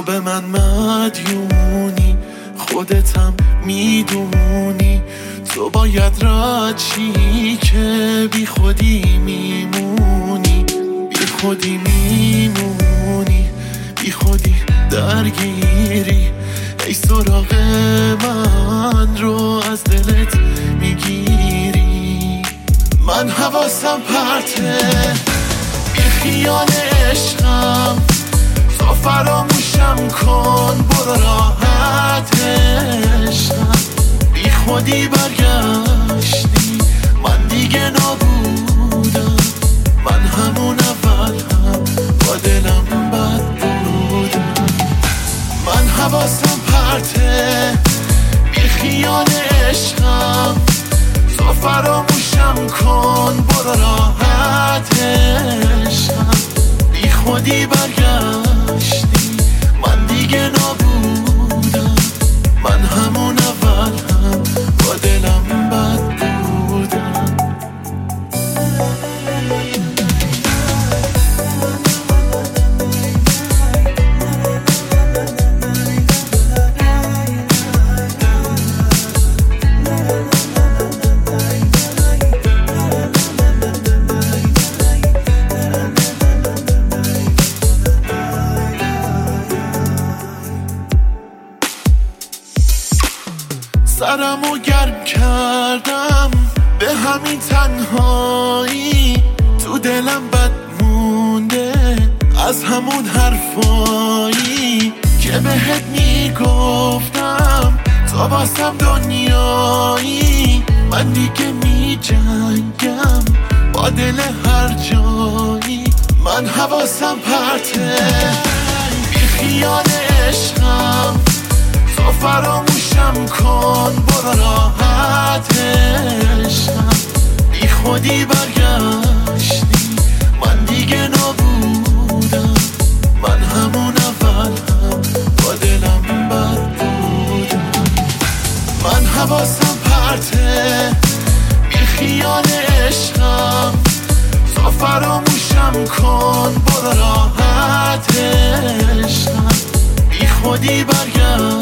به من مدیونی، خودتم میدونی، تو باید رد شی که بی خودی میمونی، بی خودی میمونی، بی خودی درگیری، ای سراغ من رو از دلت میگیری. من حواسم پرته بی خیال عشقم، تو فراموشم کن برو راحت عشقم. بی خودی برگشتی من دیگه نبودم، من همون اول هم با دلم بد بودم. من حواسم پرته بی خیال عشقم، تو فراموشم کن برو راحت عشقم. بی خودی برگشتی من دیگه نبودم، من همون اول هم با دلم بد بودم. سرمو گرم کردم به همین تنهایی، تو دلم بد مونده از همون حرفایی که بهت میگفتم تو واسم دنیایی. من دیگه میجنگم با دل هر جایی، من حواسم پرته بی خیال عشقم، تو فراموشم کن برو راحت عشقم. بی خودی برگشتی من دیگه نبودم، من همون اول هم با دلم بد بودم. من حواسم پرته بی خیال عشقم، تو فراموشم کن برو راحت عشقم. بی خودی برگشتی